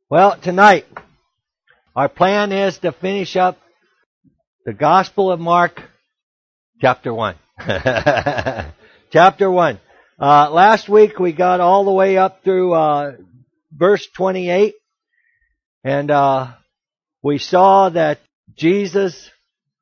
Well, tonight, our plan is to finish up the Gospel of Mark, chapter 1. Chapter 1. Last week we got all the way up through verse 28, and we saw that Jesus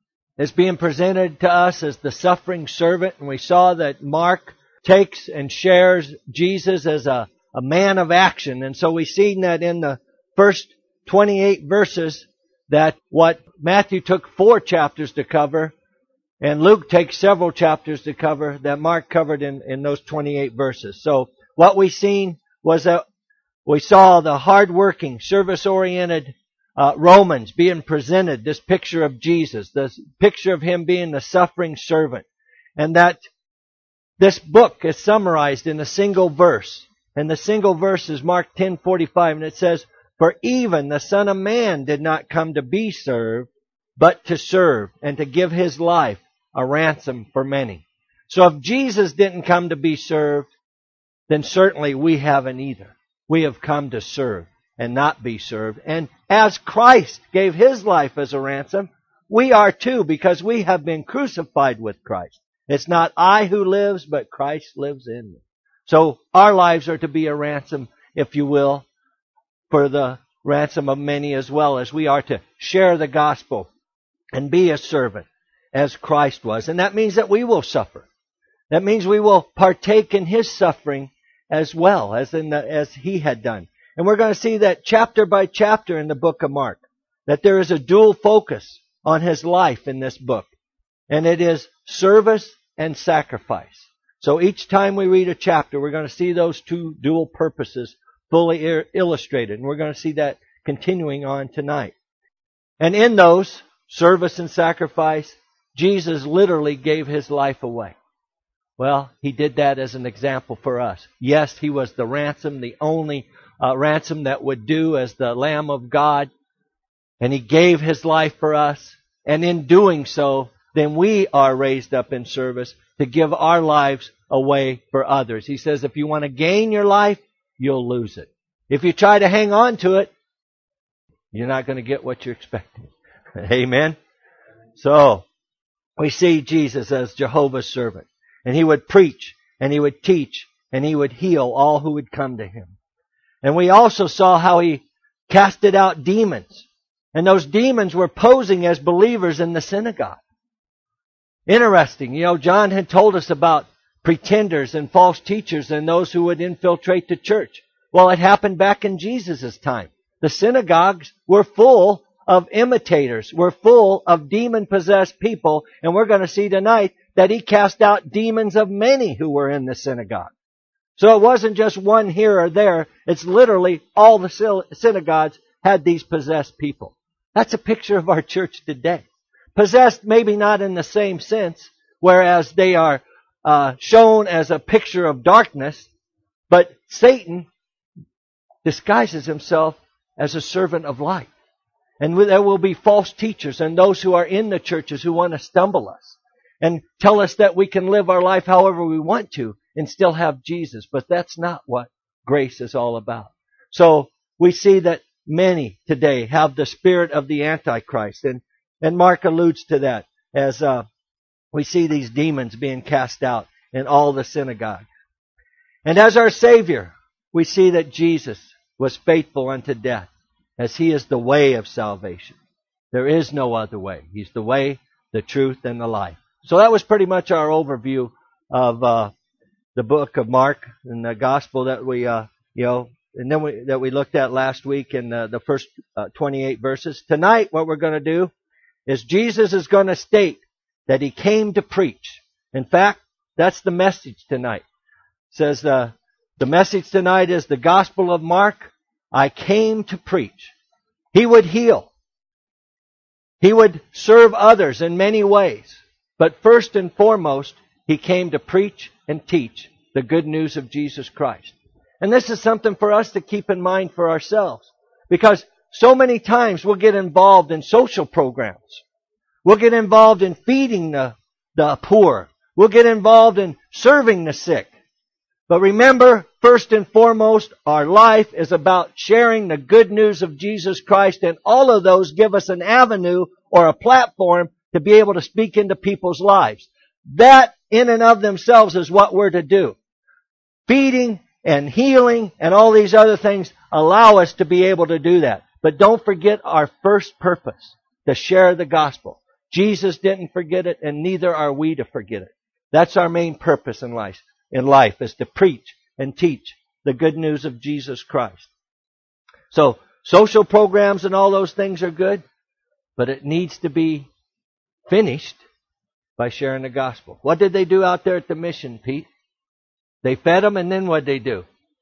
is being presented to us as the suffering servant, and we saw that Mark takes and shares Jesus as a man of action. And so we've seen that in the first 28 verses, that what Matthew took 4 chapters to cover, and Luke takes several chapters to cover, that Mark covered in those 28 verses. So what we seen was that we saw the hard-working, service-oriented Romans being presented this picture of Jesus, this picture of Him being the suffering servant, and that this book is summarized in a single verse. And the single verse is Mark 10:45, and it says, "For even the Son of Man did not come to be served, but to serve, and to give His life a ransom for many." So if Jesus didn't come to be served, then certainly we haven't either. We have come to serve and not be served. And as Christ gave His life as a ransom, we are too, because we have been crucified with Christ. It's not I who lives, but Christ lives in me. So our lives are to be a ransom, if you will, for the ransom of many, as well as we are to share the gospel and be a servant as Christ was. And that means that we will suffer. That means we will partake in His suffering as well as He had done. And we're going to see that chapter by chapter in the book of Mark, that there is a dual focus on His life in this book. And it is service and sacrifice. So each time we read a chapter, we're going to see those two dual purposes fully illustrated. And we're going to see that continuing on tonight. And in those, service and sacrifice, Jesus literally gave His life away. Well, He did that as an example for us. Yes, He was the ransom, the only ransom that would do as the Lamb of God. And He gave His life for us. And in doing so, then we are raised up in service to give our lives away for others. He says, if you want to gain your life, you'll lose it. If you try to hang on to it, you're not going to get what you're expecting. Amen? So, we see Jesus as Jehovah's servant. And He would preach, and He would teach, and He would heal all who would come to Him. And we also saw how He casted out demons. And those demons were posing as believers in the synagogue. Interesting. John had told us about pretenders and false teachers and those who would infiltrate the church. Well, it happened back in Jesus' time. The synagogues were full of imitators, were full of demon-possessed people, and we're going to see tonight that He cast out demons of many who were in the synagogue. So it wasn't just one here or there. It's literally all the synagogues had these possessed people. That's a picture of our church today. Possessed maybe not in the same sense, whereas they are shown as a picture of darkness, but Satan disguises himself as a servant of light. And there will be false teachers and those who are in the churches who want to stumble us and tell us that we can live our life however we want to and still have Jesus. But that's not what grace is all about. So we see that many today have the spirit of the Antichrist. And Mark alludes to that as we see these demons being cast out in all the synagogues. And as our Savior, we see that Jesus was faithful unto death, as He is the way of salvation. There is no other way. He's the way, the truth, and the life. So that was pretty much our overview of the book of Mark and the gospel that we, that we looked at last week in the first 28 verses. Tonight, what we're going to do is Jesus is going to state that He came to preach. In fact, that's the message tonight. It says the message tonight is the Gospel of Mark. I came to preach. He would heal. He would serve others in many ways. But first and foremost, He came to preach and teach the good news of Jesus Christ. And this is something for us to keep in mind for ourselves. Because so many times we'll get involved in social programs. We'll get involved in feeding the poor. We'll get involved in serving the sick. But remember, first and foremost, our life is about sharing the good news of Jesus Christ, and all of those give us an avenue or a platform to be able to speak into people's lives. That in and of themselves is what we're to do. Feeding and healing and all these other things allow us to be able to do that. But don't forget our first purpose, to share the gospel. Jesus didn't forget it, and neither are we to forget it. That's our main purpose in life, is to preach and teach the good news of Jesus Christ. So, social programs and all those things are good, but it needs to be finished by sharing the gospel. What did they do out there at the mission, Pete? They fed them, and then what did they do?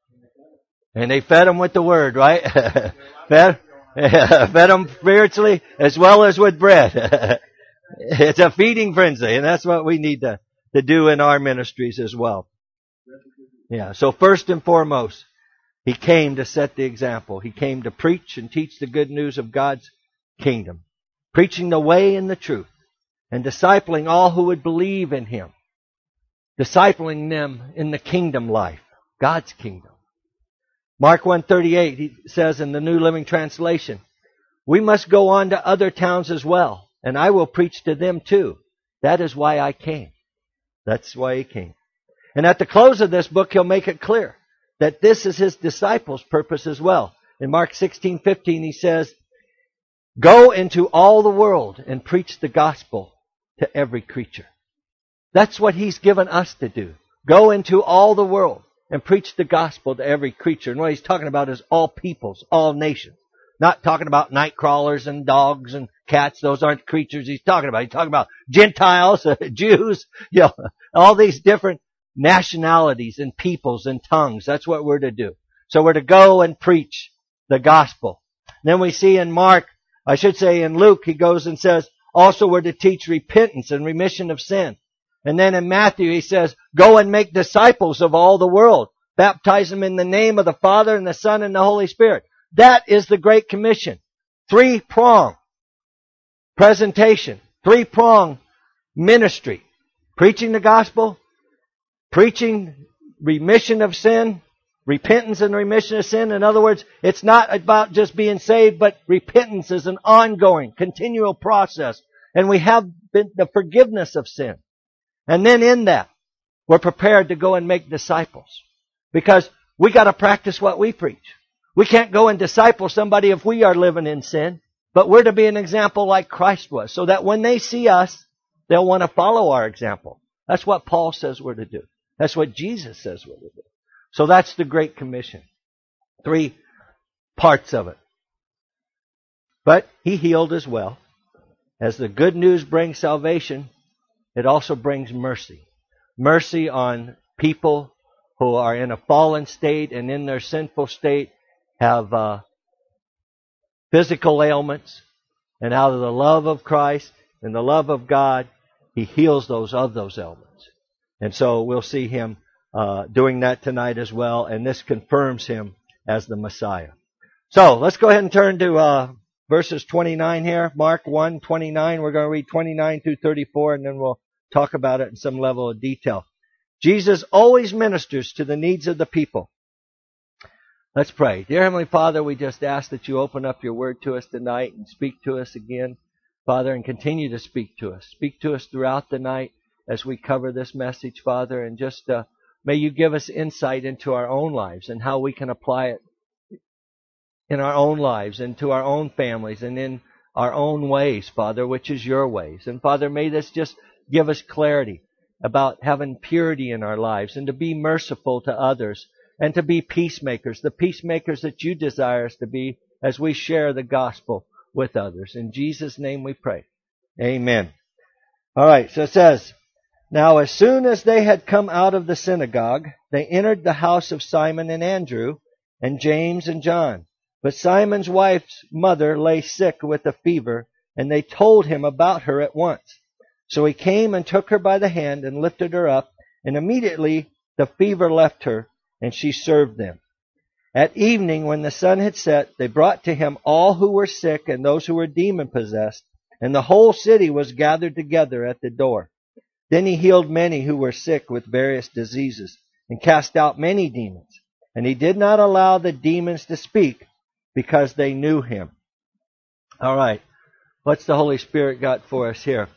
And they fed them with the word, right? fed them spiritually as well as with bread. It's a feeding frenzy, and that's what we need to do in our ministries as well. Yeah, so first and foremost, He came to set the example. He came to preach and teach the good news of God's kingdom, preaching the way and the truth, and discipling all who would believe in Him, discipling them in the kingdom life, God's kingdom. Mark 1:38, he says in the New Living Translation, "We must go on to other towns as well, and I will preach to them too. That is why I came." That's why He came. And at the close of this book, He'll make it clear that this is His disciples' purpose as well. In Mark 16:15, He says, "Go into all the world and preach the gospel to every creature." That's what He's given us to do. Go into all the world and preach the gospel to every creature. And what He's talking about is all peoples, all nations. Not talking about night crawlers and dogs and cats. Those aren't creatures He's talking about. He's talking about Gentiles, Jews, all these different nationalities and peoples and tongues. That's what we're to do. So we're to go and preach the gospel. And then we see in Luke, He goes and says, also we're to teach repentance and remission of sin. And then in Matthew, He says, go and make disciples of all the world. Baptize them in the name of the Father and the Son and the Holy Spirit. That is the Great Commission. 3-prong presentation. 3-prong ministry. Preaching the gospel, preaching remission of sin, repentance and remission of sin. In other words, it's not about just being saved, but repentance is an ongoing, continual process. And we have the forgiveness of sin. And then in that, we're prepared to go and make disciples. Because we got to practice what we preach. We can't go and disciple somebody if we are living in sin. But we're to be an example like Christ was. So that when they see us, they'll want to follow our example. That's what Paul says we're to do. That's what Jesus says we're to do. So that's the Great Commission. 3 parts of it. But He healed as well. As the good news brings salvation, it also brings mercy. Mercy on people who are in a fallen state and in their sinful state have physical ailments. And out of the love of Christ and the love of God, He heals those ailments. And so we'll see Him doing that tonight as well. And this confirms Him as the Messiah. So let's go ahead and turn to verses 29 here. Mark 1:29. We're going to read 29 through 34, and then we'll talk about it in some level of detail. Jesus always ministers to the needs of the people. Let's pray. Dear Heavenly Father, we just ask that You open up Your word to us tonight and speak to us again, Father, and continue to speak to us. Speak to us throughout the night as we cover this message, Father, and just may You give us insight into our own lives and how we can apply it in our own lives, into our own families, and in our own ways, Father, which is Your ways. And Father, may this just give us clarity about having purity in our lives and to be merciful to others and to be peacemakers, the peacemakers that You desire us to be as we share the gospel with others. In Jesus' name we pray. Amen. All right, so it says, now as soon as they had come out of the synagogue, they entered the house of Simon and Andrew and James and John. But Simon's wife's mother lay sick with a fever, and they told him about her at once. So he came and took her by the hand and lifted her up, and immediately the fever left her, and she served them. At evening, when the sun had set, they brought to him all who were sick and those who were demon-possessed, and the whole city was gathered together at the door. Then he healed many who were sick with various diseases, and cast out many demons. And he did not allow the demons to speak because they knew him. All right. What's the Holy Spirit got for us here?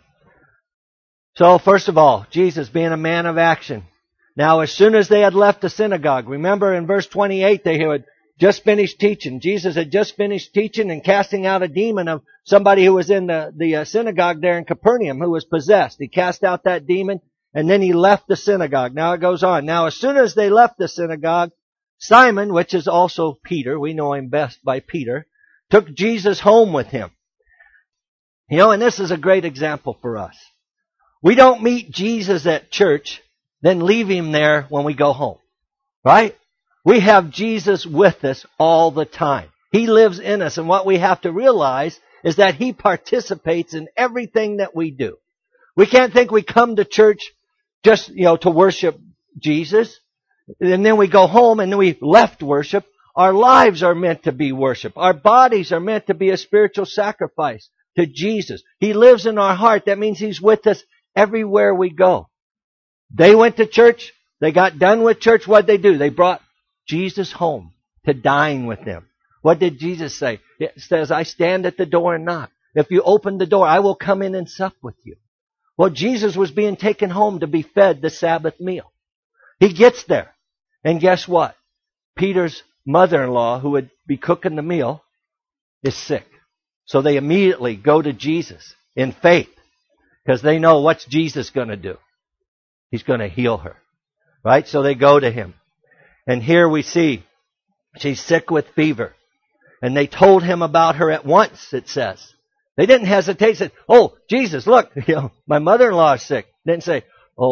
So, first of all, Jesus being a man of action. Now, as soon as they had left the synagogue, remember in verse 28, they had just finished teaching. Jesus had just finished teaching and casting out a demon of somebody who was in the synagogue there in Capernaum who was possessed. He cast out that demon, and then he left the synagogue. Now it goes on. Now, as soon as they left the synagogue, Simon, which is also Peter, we know him best by Peter, took Jesus home with him. You know, and this is a great example for us. We don't meet Jesus at church, then leave him there when we go home. Right? We have Jesus with us all the time. He lives in us, and what we have to realize is that he participates in everything that we do. We can't think we come to church just, to worship Jesus, and then we go home and then we left worship. Our lives are meant to be worship. Our bodies are meant to be a spiritual sacrifice to Jesus. He lives in our heart. That means he's with us everywhere we go. They went to church. They got done with church. What'd they do? They brought Jesus home to dine with them. What did Jesus say? It says, I stand at the door and knock. If you open the door, I will come in and sup with you. Well, Jesus was being taken home to be fed the Sabbath meal. He gets there. And guess what? Peter's mother-in-law, who would be cooking the meal, is sick. So they immediately go to Jesus in faith because they know what's Jesus going to do. He's going to heal her. Right? So they go to him. And here we see she's sick with fever. And they told him about her at once, it says. They didn't hesitate. They said, oh, Jesus, look, my mother-in-law is sick. They didn't say,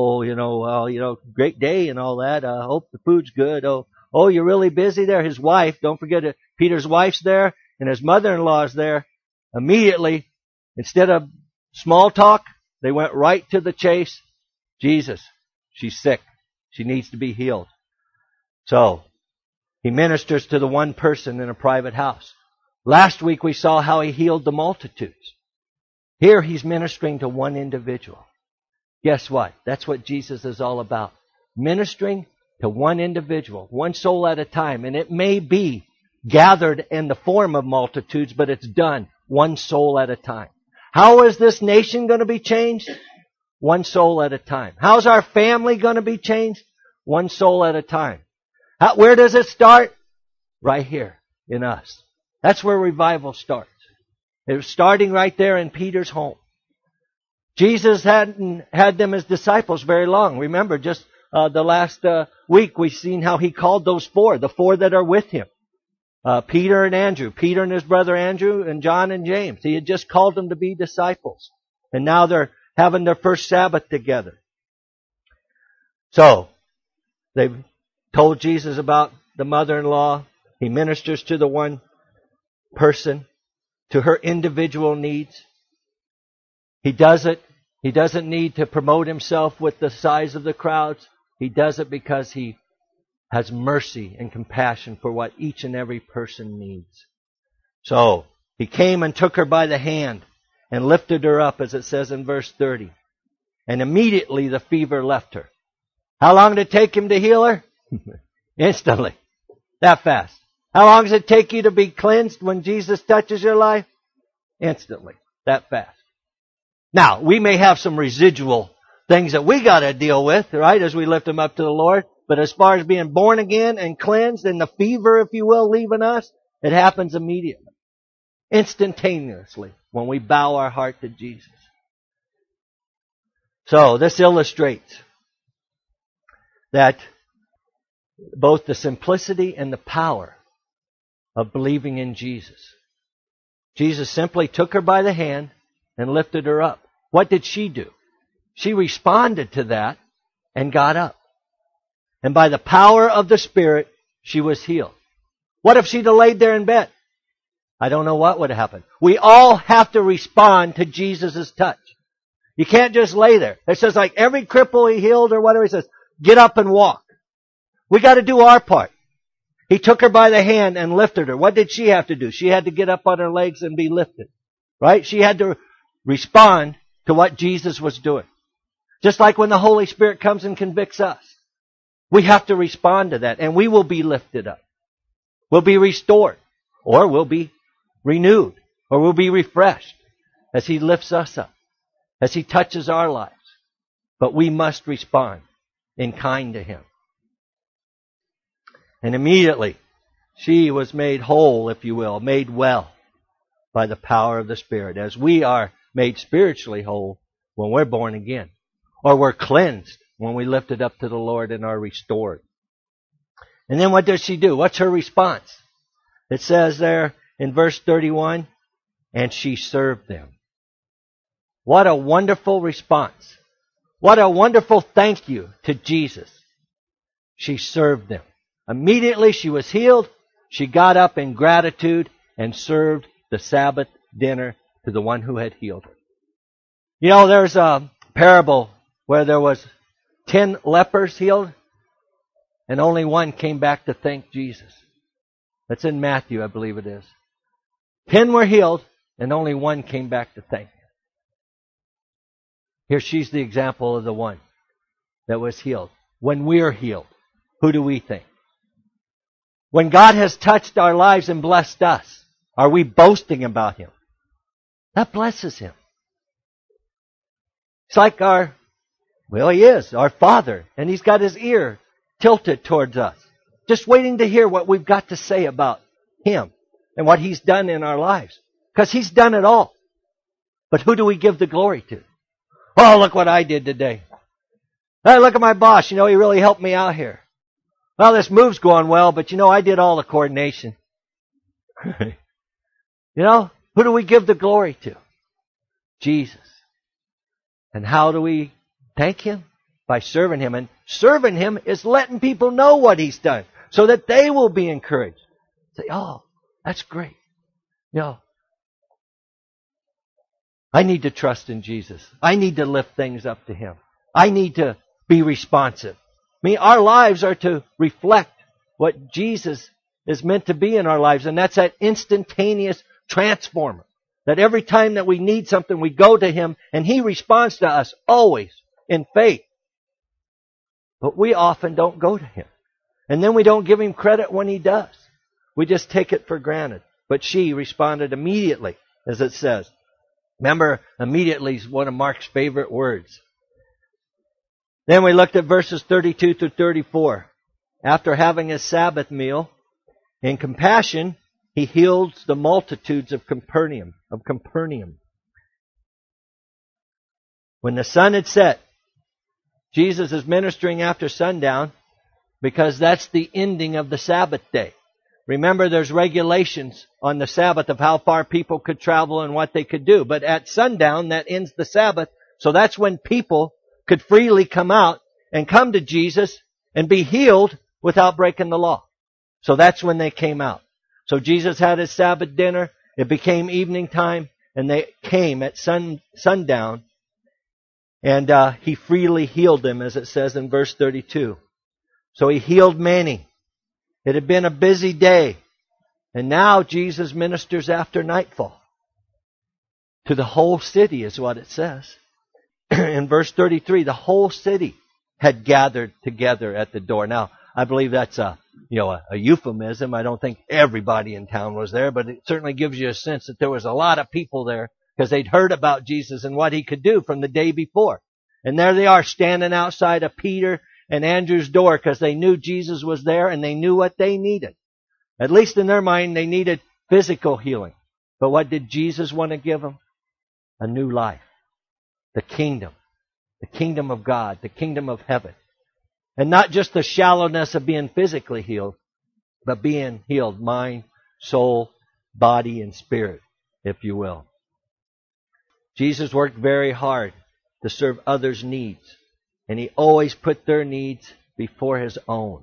oh, great day and all that. Hope the food's good. Oh, you're really busy there. His wife, don't forget it, Peter's wife's there and his mother-in-law's there. Immediately, instead of small talk, they went right to the chase. Jesus, she's sick. She needs to be healed. So, he ministers to the one person in a private house. Last week we saw how he healed the multitudes. Here he's ministering to one individual. Guess what? That's what Jesus is all about. Ministering to one individual, one soul at a time. And it may be gathered in the form of multitudes, but it's done one soul at a time. How is this nation going to be changed? One soul at a time. How's our family going to be changed? One soul at a time. Where does it start? Right here in us. That's where revival starts. It was starting right there in Peter's home. Jesus hadn't had them as disciples very long. Remember, just the last week we've seen how he called those four, the four that are with him. Peter and Andrew, Peter and his brother Andrew, and John and James. He had just called them to be disciples. And now they're having their first Sabbath together. So, they've told Jesus about the mother-in-law. He ministers to the one person, to her individual needs. He does it. He doesn't need to promote himself with the size of the crowds. He does it because he has mercy and compassion for what each and every person needs. So, he came and took her by the hand and lifted her up, as it says in verse 30. And immediately the fever left her. How long did it take him to heal her? Instantly. That fast. How long does it take you to be cleansed when Jesus touches your life? Instantly. That fast. Now, we may have some residual things that we got to deal with, right, as we lift them up to the Lord. But as far as being born again and cleansed and the fever, if you will, leaving us, it happens immediately. Instantaneously when we bow our heart to Jesus. So, this illustrates that both the simplicity and the power of believing in Jesus. Jesus simply took her by the hand and lifted her up. What did she do? She responded to that and got up. And by the power of the Spirit, she was healed. What if she'd have laid there in bed? I don't know what would have happened. We all have to respond to Jesus' touch. You can't just lay there. It says like every cripple he healed or whatever, he says, get up and walk. We got to do our part. He took her by the hand and lifted her. What did she have to do? She had to get up on her legs and be lifted. Right? She had to respond to what Jesus was doing. Just like when the Holy Spirit comes and convicts us. We have to respond to that, and we will be lifted up. We'll be restored, or we'll be renewed, or we'll be refreshed as He lifts us up, as He touches our lives. But we must respond in kind to Him. And immediately, she was made whole, if you will, made well by the power of the Spirit, as we are made spiritually whole when we're born again, or we're cleansed when we lift it up to the Lord and are restored. And then what does she do? What's her response? It says there in verse 31, and she served them. What a wonderful response. What a wonderful thank you to Jesus. She served them. Immediately she was healed. She got up in gratitude and served the Sabbath dinner to the one who had healed her. You know, there's a parable where there was 10 lepers healed, and only one came back to thank Jesus. That's in Matthew, I believe it is. 10 were healed, and only one came back to thank Him. Here she's the example of the one that was healed. When we're healed, who do we think? When God has touched our lives and blessed us, are we boasting about Him? That blesses Him. It's like He is, our Father, and He's got His ear tilted towards us, just waiting to hear what we've got to say about Him and what He's done in our lives. Because He's done it all. But who do we give the glory to? Oh, look what I did today. Hey, look at my boss. You know, he really helped me out here. Well, this move's going well, but you know, I did all the coordination. You know, who do we give the glory to? Jesus. And how do we thank Him? By serving Him. And serving Him is letting people know what He's done so that they will be encouraged. Say, oh, that's great. You know, I need to trust in Jesus. I need to lift things up to Him. I need to be responsive. I mean, our lives are to reflect what Jesus is meant to be in our lives, and that's that instantaneous transformer. That every time that we need something, we go to Him, and He responds to us always in faith. But we often don't go to Him. And then we don't give Him credit when He does. We just take it for granted. But she responded immediately, as it says. Remember, immediately is one of Mark's favorite words. Then we looked at verses 32 through 34. After having His Sabbath meal, in compassion, He heals the multitudes of Capernaum. When the sun had set, Jesus is ministering after sundown because that's the ending of the Sabbath day. Remember, there's regulations on the Sabbath of how far people could travel and what they could do. But at sundown, that ends the Sabbath. So that's when people could freely come out and come to Jesus and be healed without breaking the law. So that's when they came out. So Jesus had His Sabbath dinner. It became evening time, and they came at sundown. And He freely healed them, as it says in verse 32. So He healed many. It had been a busy day. And now Jesus ministers after nightfall. To the whole city is what it says. In verse 33, the whole city had gathered together at the door. Now, I believe that's a euphemism. I don't think everybody in town was there, but it certainly gives you a sense that there was a lot of people there because they'd heard about Jesus and what He could do from the day before. And there they are standing outside of Peter and Andrew's door because they knew Jesus was there and they knew what they needed. At least in their mind, they needed physical healing. But what did Jesus want to give them? A new life. The kingdom of God, the kingdom of heaven. And not just the shallowness of being physically healed, but being healed mind, soul, body, and spirit, if you will. Jesus worked very hard to serve others' needs, and He always put their needs before His own.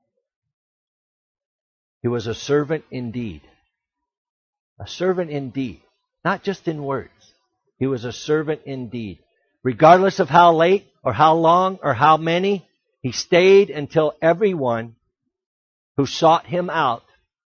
He was a servant indeed. A servant indeed. Not just in words. He was a servant indeed. Regardless of how late or how long or how many, He stayed until everyone who sought Him out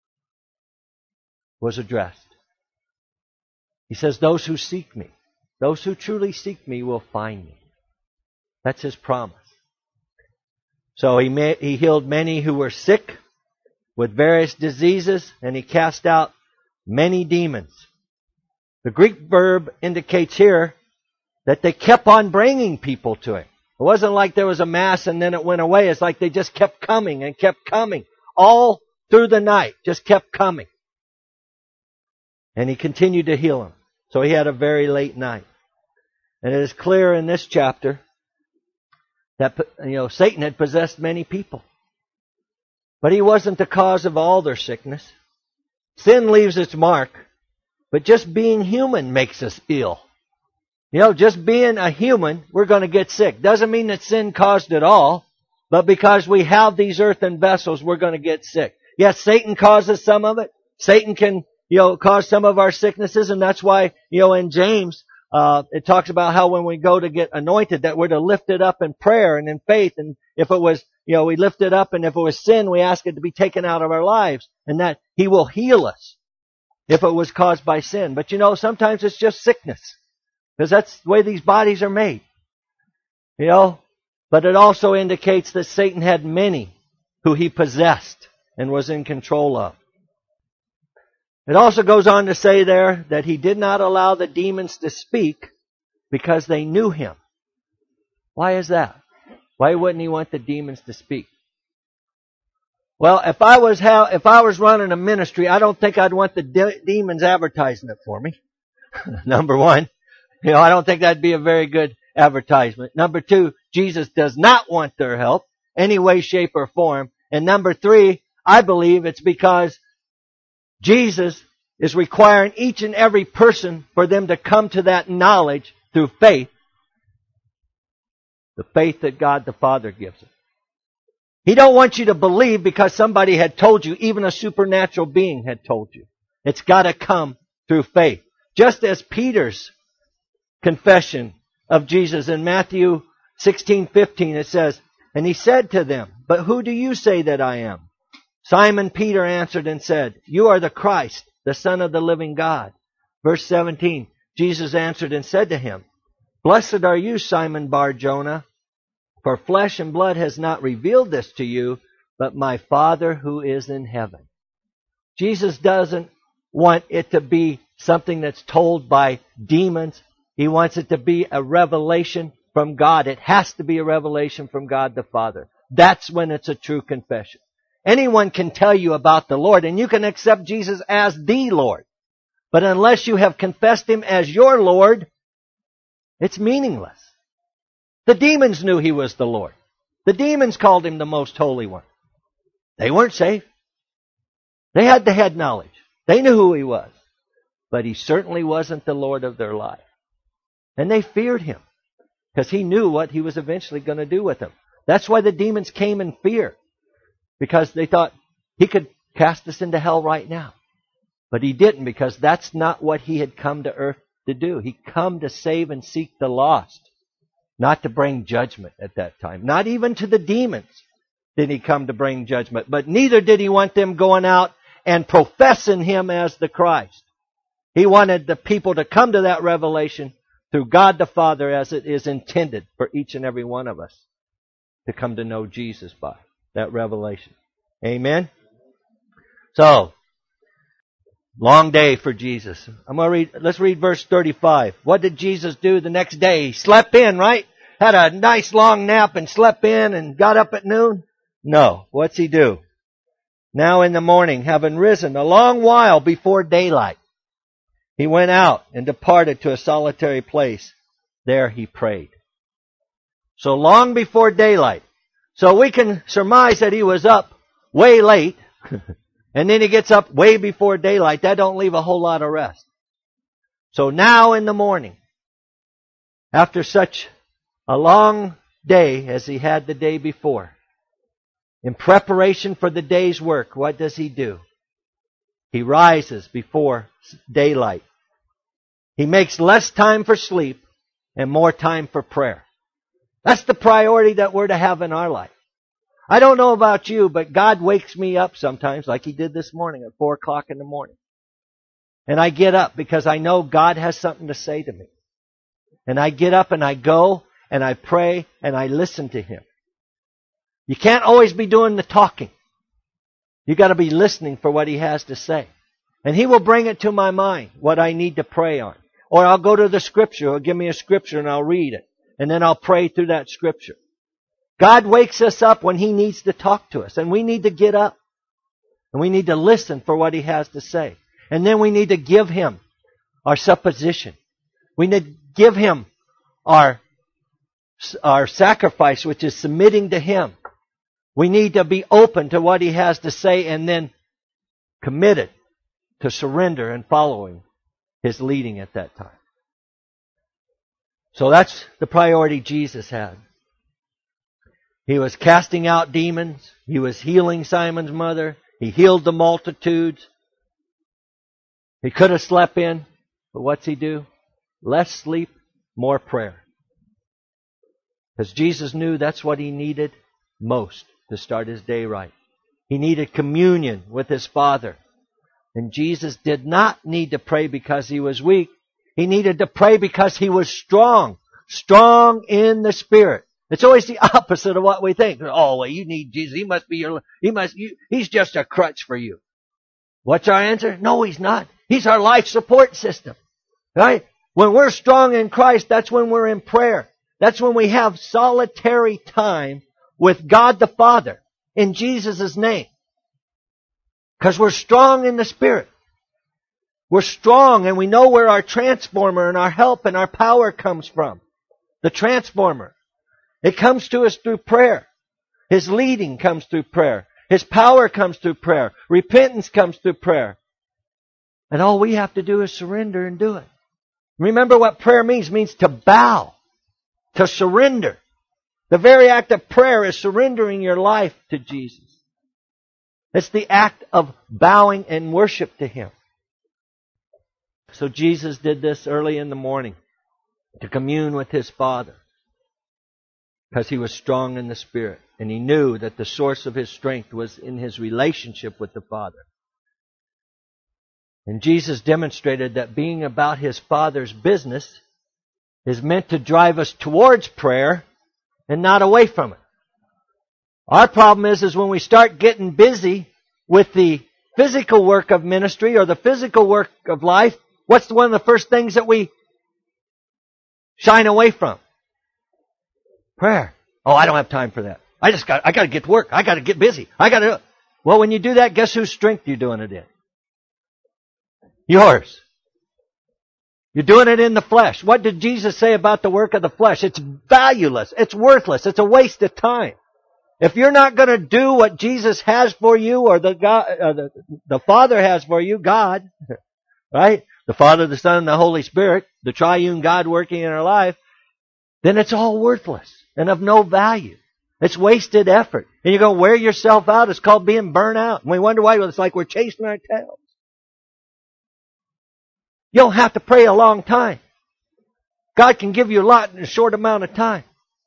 was addressed. He says, those who seek me, those who truly seek me will find me. That's His promise. So he healed many who were sick with various diseases, and he cast out many demons. The Greek verb indicates here that they kept on bringing people to him. It wasn't like there was a mass and then it went away. It's like they just kept coming and kept coming. All through the night, just kept coming. And he continued to heal them. So he had a very late night. And it is clear in this chapter that, Satan had possessed many people. But he wasn't the cause of all their sickness. Sin leaves its mark, but just being human makes us ill. Just being a human, we're going to get sick. Doesn't mean that sin caused it all, but because we have these earthen vessels, we're going to get sick. Yes, Satan causes some of it. Satan can, cause some of our sicknesses, and that's why, in James, it talks about how when we go to get anointed, that we're to lift it up in prayer and in faith, and if it was, we lift it up, and if it was sin, we ask it to be taken out of our lives, and that He will heal us if it was caused by sin. But sometimes it's just sickness. Because that's the way these bodies are made. But it also indicates that Satan had many who he possessed and was in control of. It also goes on to say there that he did not allow the demons to speak because they knew him. Why is that? Why wouldn't he want the demons to speak? Well, if I was running a ministry, I don't think I'd want the demons advertising it for me. Number one. I don't think that'd be a very good advertisement. Number two, Jesus does not want their help, any way, shape, or form. And number three, I believe it's because Jesus is requiring each and every person for them to come to that knowledge through faith. The faith that God the Father gives them. He don't want you to believe because somebody had told you, even a supernatural being had told you. It's got to come through faith. Just as Peter's confession of Jesus in Matthew 16:15, it says, "And he said to them, 'But who do you say that I am?' Simon Peter answered and said, 'You are the Christ, the Son of the living God.'" Verse 17, Jesus answered and said to him, "Blessed are you, Simon Bar-Jonah, for flesh and blood has not revealed this to you, but my Father who is in heaven." Jesus doesn't want it to be something that's told by demons. He wants it to be a revelation from God. It has to be a revelation from God the Father. That's when it's a true confession. Anyone can tell you about the Lord, and you can accept Jesus as the Lord. But unless you have confessed Him as your Lord, it's meaningless. The demons knew He was the Lord. The demons called Him the Most Holy One. They weren't saved. They had the head knowledge. They knew who He was. But He certainly wasn't the Lord of their life. And they feared Him because He knew what He was eventually going to do with them. That's why the demons came in fear, because they thought He could cast us into hell right now. But He didn't, because that's not what He had come to earth to do. He come to save and seek the lost, not to bring judgment at that time. Not even to the demons did He come to bring judgment. But neither did He want them going out and professing Him as the Christ. He wanted the people to come to that revelation through God the Father, as it is intended for each and every one of us to come to know Jesus by that revelation. Amen? So, long day for Jesus. Let's read verse 35. What did Jesus do the next day? He slept in, right? Had a nice long nap and slept in and got up at noon? No. What's He do? Now in the morning, having risen a long while before daylight, He went out and departed to a solitary place. There He prayed. So long before daylight. So we can surmise that He was up way late, and then He gets up way before daylight. That don't leave a whole lot of rest. So now in the morning, after such a long day as He had the day before, in preparation for the day's work, what does He do? He rises before daylight. He makes less time for sleep and more time for prayer. That's the priority that we're to have in our life. I don't know about you, but God wakes me up sometimes, like He did this morning at 4 o'clock in the morning. And I get up because I know God has something to say to me. And I get up and I go and I pray and I listen to Him. You can't always be doing the talking. You got to be listening for what He has to say. And He will bring it to my mind, what I need to pray on. Or I'll go to the Scripture. He'll give me a Scripture and I'll read it. And then I'll pray through that Scripture. God wakes us up when He needs to talk to us. And we need to get up. And we need to listen for what He has to say. And then we need to give Him our supposition. We need to give Him our sacrifice, which is submitting to Him. We need to be open to what He has to say and then committed to surrender and following His leading at that time. So that's the priority Jesus had. He was casting out demons. He was healing Simon's mother. He healed the multitudes. He could have slept in, but what's He do? Less sleep, more prayer. Because Jesus knew that's what He needed most to start His day right. He needed communion with His Father. And Jesus did not need to pray because He was weak. He needed to pray because He was strong. Strong in the Spirit. It's always the opposite of what we think. Oh, well, you need Jesus. He's just a crutch for you. What's our answer? No, He's not. He's our life support system. Right? When we're strong in Christ, that's when we're in prayer. That's when we have solitary time with God the Father in Jesus' name. Because we're strong in the Spirit. We're strong and we know where our transformer and our help and our power comes from. The transformer. It comes to us through prayer. His leading comes through prayer. His power comes through prayer. Repentance comes through prayer. And all we have to do is surrender and do it. Remember what prayer means. It means to bow. To surrender. The very act of prayer is surrendering your life to Jesus. It's the act of bowing and worship to Him. So Jesus did this early in the morning to commune with His Father because He was strong in the Spirit. And He knew that the source of His strength was in His relationship with the Father. And Jesus demonstrated that being about His Father's business is meant to drive us towards prayer and not away from it. Our problem is when we start getting busy with the physical work of ministry or the physical work of life, what's one of the first things that we shine away from? Prayer. Oh, I don't have time for that. I got to get to work. I got to get busy. Well, when you do that, guess whose strength you're doing it in? Yours. You're doing it in the flesh. What did Jesus say about the work of the flesh? It's valueless. It's worthless. It's a waste of time. If you're not going to do what Jesus has for you or the Father has for you, God, right? The Father, the Son, and the Holy Spirit, the triune God working in our life, then it's all worthless and of no value. It's wasted effort. And you're going to wear yourself out. It's called being burnt out. And we wonder why. Well, it's like we're chasing our tails. You don't have to pray a long time. God can give you a lot in a short amount of time.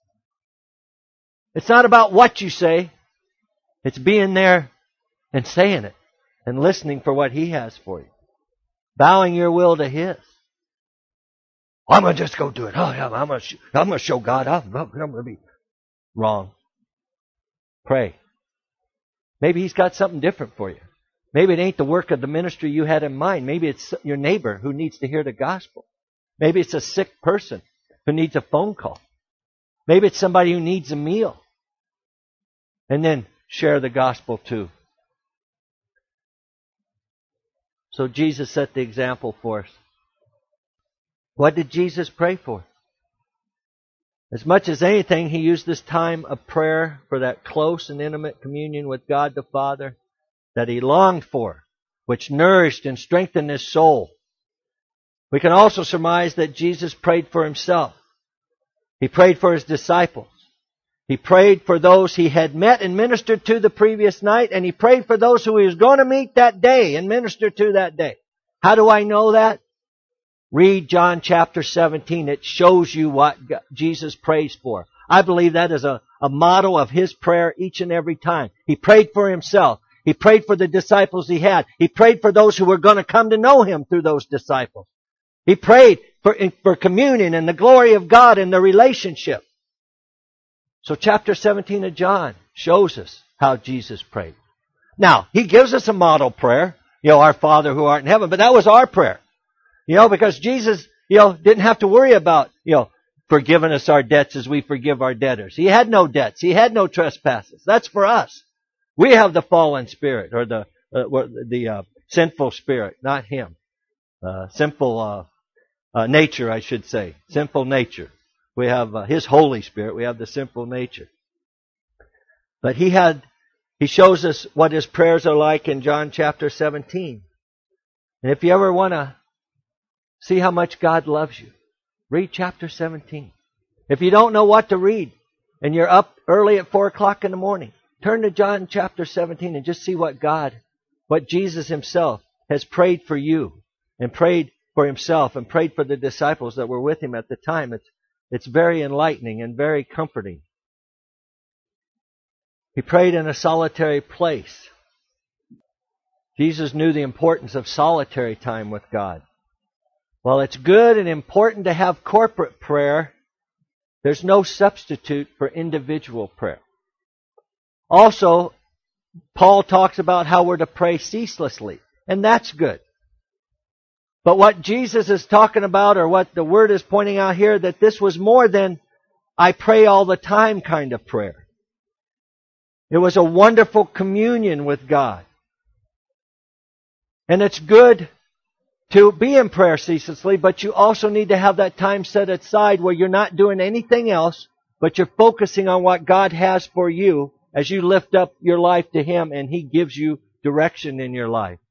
It's not about what you say. It's being there and saying it and listening for what He has for you. Bowing your will to His. I'm going to just go do it. Oh, yeah, I'm going to show God. I'm going to be wrong. Pray. Maybe He's got something different for you. Maybe it ain't the work of the ministry you had in mind. Maybe it's your neighbor who needs to hear the gospel. Maybe it's a sick person who needs a phone call. Maybe it's somebody who needs a meal. And then share the gospel too. So Jesus set the example for us. What did Jesus pray for? As much as anything, He used this time of prayer for that close and intimate communion with God the Father that He longed for, which nourished and strengthened His soul. We can also surmise that Jesus prayed for Himself. He prayed for His disciples. He prayed for those He had met and ministered to the previous night, and He prayed for those who He was going to meet that day and minister to that day. How do I know that? Read John chapter 17. It shows you what Jesus prays for. I believe that is a model of His prayer each and every time. He prayed for Himself. He prayed for the disciples He had. He prayed for those who were going to come to know Him through those disciples. He prayed for communion and the glory of God and the relationship. So chapter 17 of John shows us how Jesus prayed. Now, He gives us a model prayer, our Father who art in heaven, but that was our prayer. Because Jesus, didn't have to worry about, forgiving us our debts as we forgive our debtors. He had no debts. He had no trespasses. That's for us. We have the fallen spirit, or the sinful spirit, not Him. Sinful nature, I should say. Sinful nature. We have His Holy Spirit. We have the sinful nature. But He shows us what His prayers are like in John chapter 17. And if you ever want to see how much God loves you, read chapter 17. If you don't know what to read, and you're up early at 4 o'clock in the morning, turn to John chapter 17 and just see what Jesus Himself has prayed for you, and prayed for Himself, and prayed for the disciples that were with Him at the time. It's very enlightening and very comforting. He prayed in a solitary place. Jesus knew the importance of solitary time with God. While it's good and important to have corporate prayer, there's no substitute for individual prayer. Also, Paul talks about how we're to pray ceaselessly, and that's good. But what Jesus is talking about, or what the Word is pointing out here, that this was more than I pray all the time kind of prayer. It was a wonderful communion with God. And it's good to be in prayer ceaselessly, but you also need to have that time set aside where you're not doing anything else, but you're focusing on what God has for you as you lift up your life to Him and He gives you direction in your life.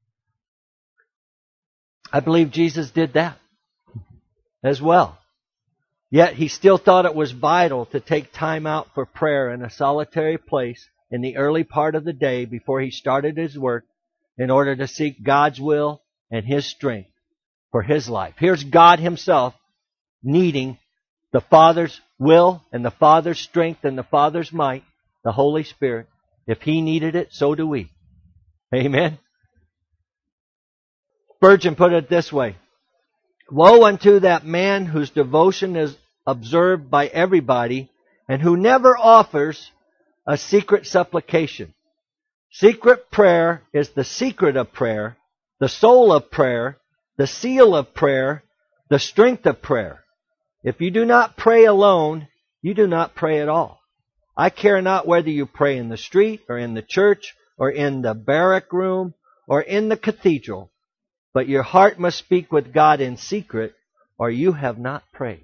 I believe Jesus did that as well. Yet He still thought it was vital to take time out for prayer in a solitary place in the early part of the day before He started His work, in order to seek God's will and His strength for His life. Here's God Himself needing the Father's will and the Father's strength and the Father's might, the Holy Spirit. If He needed it, so do we. Amen. Spurgeon put it this way: woe unto that man whose devotion is observed by everybody, and who never offers a secret supplication. Secret prayer is the secret of prayer, the soul of prayer, the seal of prayer, the strength of prayer. If you do not pray alone, you do not pray at all. I care not whether you pray in the street, or in the church, or in the barrack room, or in the cathedral, but your heart must speak with God in secret, or you have not prayed.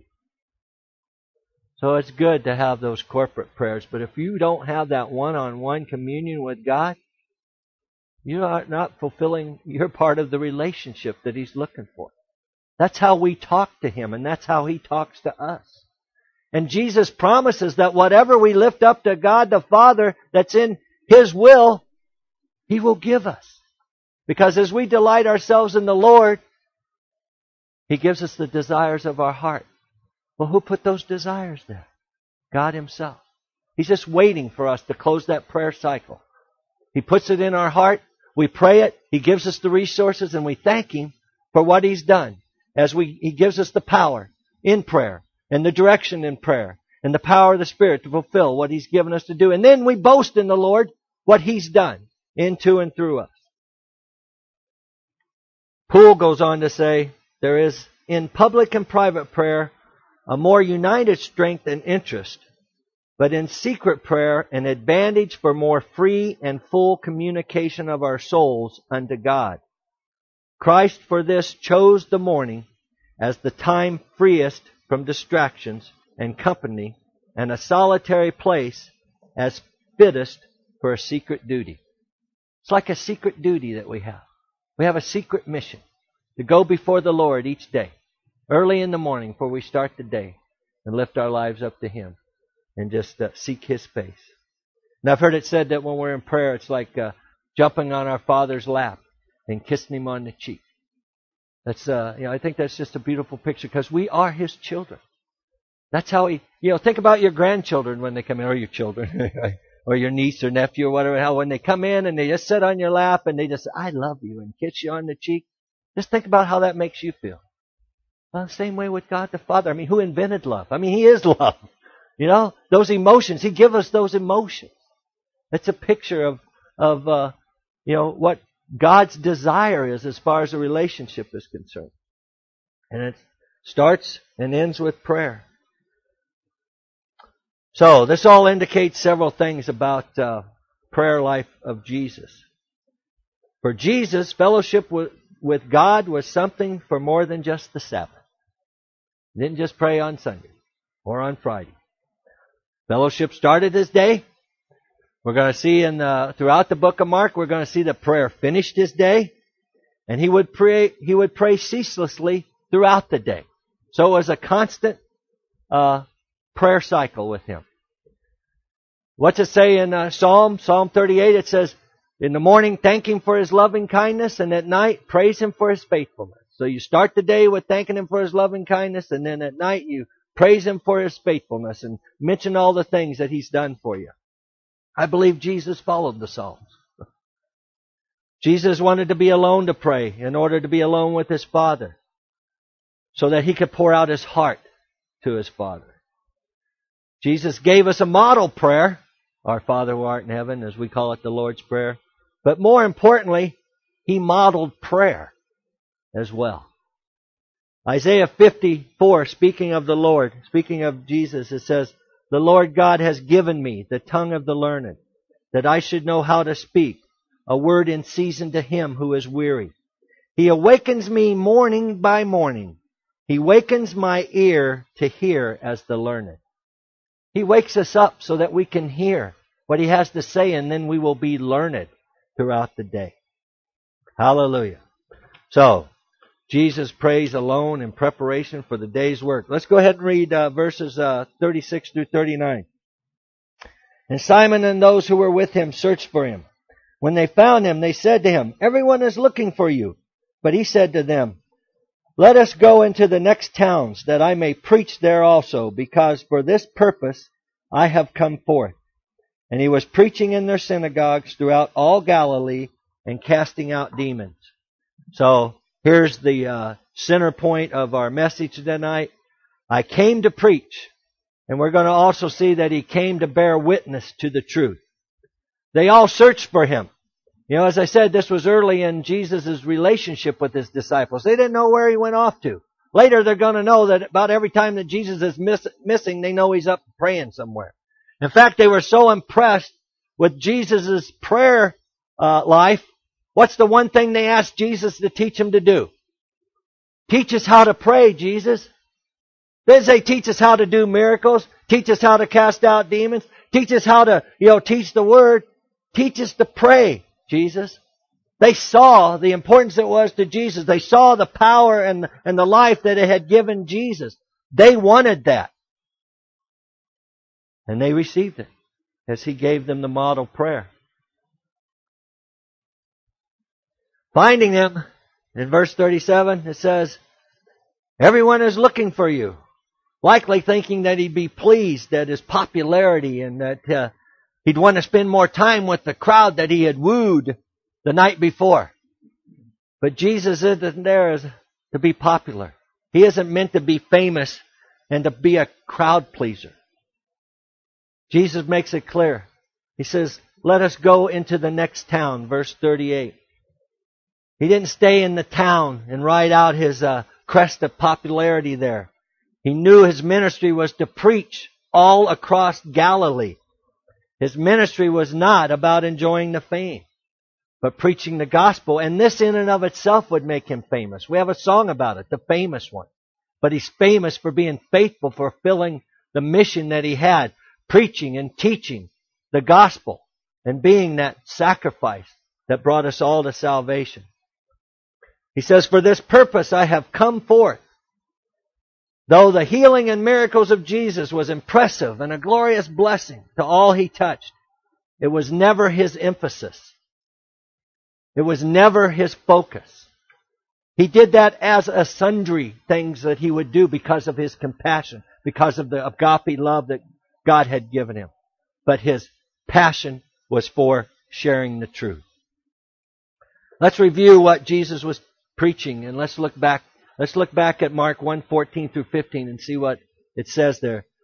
So it's good to have those corporate prayers, but if you don't have that one-on-one communion with God, you are not fulfilling your part of the relationship that He's looking for. That's how we talk to Him, and that's how He talks to us. And Jesus promises that whatever we lift up to God the Father that's in His will, He will give us. Because as we delight ourselves in the Lord, He gives us the desires of our heart. Well, who put those desires there? God Himself. He's just waiting for us to close that prayer cycle. He puts it in our heart. We pray it. He gives us the resources, and we thank Him for what He's done. He gives us the power in prayer, and the direction in prayer, and the power of the Spirit to fulfill what He's given us to do. And then we boast in the Lord what He's done into and through us. Poole goes on to say, there is in public and private prayer a more united strength and interest, but in secret prayer an advantage for more free and full communication of our souls unto God. Christ for this chose the morning as the time freest from distractions and company, and a solitary place as fittest for a secret duty. It's like a secret duty that we have. We have a secret mission to go before the Lord each day, early in the morning before we start the day, and lift our lives up to Him and just seek His face. And I've heard it said that when we're in prayer, it's like jumping on our Father's lap and kissing Him on the cheek. That's I think that's just a beautiful picture, because we are His children. That's how He, think about your grandchildren when they come in, or your children, or your niece or nephew or whatever. How when they come in and they just sit on your lap and they just say, I love you, and kiss you on the cheek. Just think about how that makes you feel. Well, the same way with God the Father. Who invented love? He is love. You know, those emotions. He gives us those emotions. It's a picture of what God's desire is as far as a relationship is concerned. And it starts and ends with prayer. So, this all indicates several things about prayer life of Jesus. For Jesus, fellowship with God was something for more than just the Sabbath. He didn't just pray on Sunday or on Friday. Fellowship started his day. We're going to see throughout the book of Mark, we're going to see that prayer finished his day, and he would pray ceaselessly throughout the day. So it was a constant prayer cycle with him. What's it say in Psalm 38? It says, in the morning, thank Him for His loving kindness, and at night, praise Him for His faithfulness. So you start the day with thanking Him for His loving kindness, and then at night you praise Him for His faithfulness and mention all the things that He's done for you. I believe Jesus followed the Psalms. Jesus wanted to be alone to pray in order to be alone with His Father, so that He could pour out His heart to His Father. Jesus gave us a model prayer, our Father who art in heaven, as we call it the Lord's Prayer. But more importantly, He modeled prayer as well. Isaiah 54, speaking of the Lord, speaking of Jesus, it says, the Lord God has given me the tongue of the learned, that I should know how to speak a word in season to him who is weary. He awakens me morning by morning. He wakens my ear to hear as the learned. He wakes us up so that we can hear what He has to say, and then we will be learned throughout the day. Hallelujah. So, Jesus prays alone in preparation for the day's work. Let's go ahead and read verses 36 through 39. And Simon and those who were with him searched for Him. When they found Him, they said to Him, everyone is looking for you. But He said to them, let us go into the next towns, that I may preach there also, because for this purpose I have come forth. And He was preaching in their synagogues throughout all Galilee and casting out demons. So, here's the center point of our message tonight. I came to preach. And we're going to also see that He came to bear witness to the truth. They all searched for Him. You know, as I said, this was early in Jesus' relationship with His disciples. They didn't know where He went off to. Later they're going to know that about every time that Jesus is missing, they know He's up praying somewhere. In fact, they were so impressed with Jesus' prayer life. What's the one thing they asked Jesus to teach them to do? Teach us how to pray, Jesus. They didn't say teach us how to do miracles. Teach us how to cast out demons. Teach us how to, teach the Word. Teach us to pray, Jesus. They saw the importance it was to Jesus. They saw the power and the life that it had given Jesus. They wanted that. And they received it as He gave them the model prayer. Finding Him, in verse 37, it says, everyone is looking for you. Likely thinking that He'd be pleased at His popularity and that He'd want to spend more time with the crowd that He had wooed the night before. But Jesus isn't there to be popular. He isn't meant to be famous and to be a crowd pleaser. Jesus makes it clear. He says, let us go into the next town, verse 38. He didn't stay in the town and ride out His crest of popularity there. He knew His ministry was to preach all across Galilee. His ministry was not about enjoying the fame, but preaching the gospel. And this in and of itself would make Him famous. We have a song about it, the famous one. But He's famous for being faithful, for fulfilling the mission that He had, preaching and teaching the gospel and being that sacrifice that brought us all to salvation. He says, for this purpose I have come forth. Though the healing and miracles of Jesus was impressive and a glorious blessing to all He touched, it was never His emphasis. It was never His focus. He did that as a sundry things that He would do because of His compassion, because of the agape love that God had given Him. But His passion was for sharing the truth. Let's review what Jesus was preaching, and let's look back. Let's look back at Mark 1:14 through 15 and see what it says there.